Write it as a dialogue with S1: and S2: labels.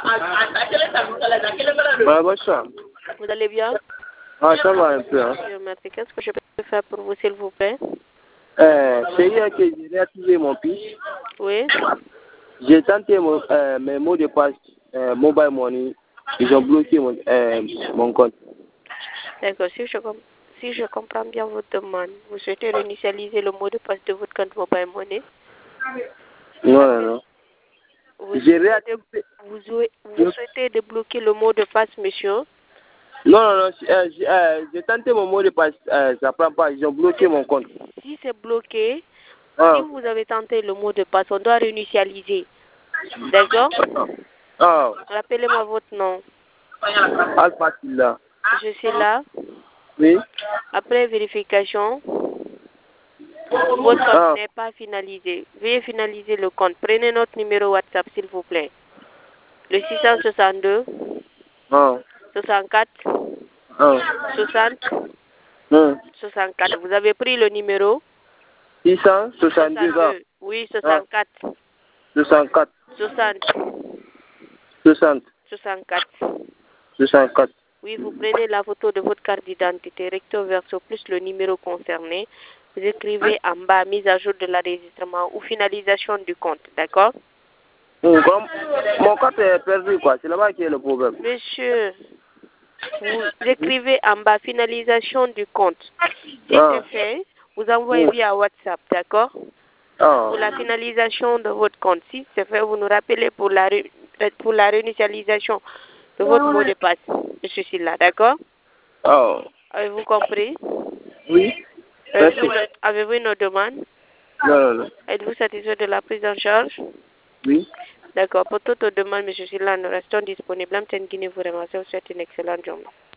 S1: Bonsoir.
S2: Vous allez bien?
S1: Ah, ça va un peu. Hein.
S2: Merci. Qu'est-ce que je peux faire pour vous, s'il vous plaît?
S1: C'est hier que j'ai réactivé mon fiche.
S2: Oui.
S1: J'ai tenté mes mots de passe Mobile Money. Ils ont bloqué mon compte.
S2: D'accord. Si je comprends bien votre demande, vous souhaitez réinitialiser le mot de passe de votre compte Mobile Money?
S1: Non.
S2: Vous
S1: J'ai réactivé.
S2: vous souhaitez débloquer le mot de passe, monsieur?
S1: Non. J'ai tenté mon mot de passe. Ça prend pas. Ils ont bloqué mon compte.
S2: Si c'est bloqué,
S1: Ah.
S2: si vous avez tenté le mot de passe, on doit réinitialiser. D'accord?
S1: Ah.
S2: Rappelez-moi votre nom.
S1: Alpha Silla.
S2: Je suis là.
S1: Oui.
S2: Après vérification, votre compte n'est pas finalisé. Veuillez finaliser le compte. Prenez notre numéro WhatsApp, s'il vous plaît. Le 662 64 60 64. Vous avez pris le numéro
S1: 662.
S2: Oui, 64
S1: 64.
S2: 60
S1: 60.
S2: 64.
S1: 64.
S2: Oui, vous prenez la photo de votre carte d'identité recto verso plus le numéro concerné. Vous écrivez en bas mise à jour de l'enregistrement ou finalisation du compte, d'accord?
S1: Mon compte est perdu, quoi. C'est là-bas qui est le problème.
S2: Monsieur, vous écrivez en bas finalisation du compte. Si c'est fait, vous envoyez via WhatsApp, d'accord? Pour la finalisation de votre compte. Si c'est fait, vous nous rappelez pour la réinitialisation de votre mot de passe. Je suis là, d'accord? Avez-vous compris?
S1: Oui.
S2: Avez-vous une autre demande?
S1: Non.
S2: Êtes-vous satisfait de la prise en charge?
S1: Oui.
S2: D'accord. Pour toute autre demande, M. Silla, nous restons disponibles. Guinée vous remercie. Vous souhaite une excellente journée.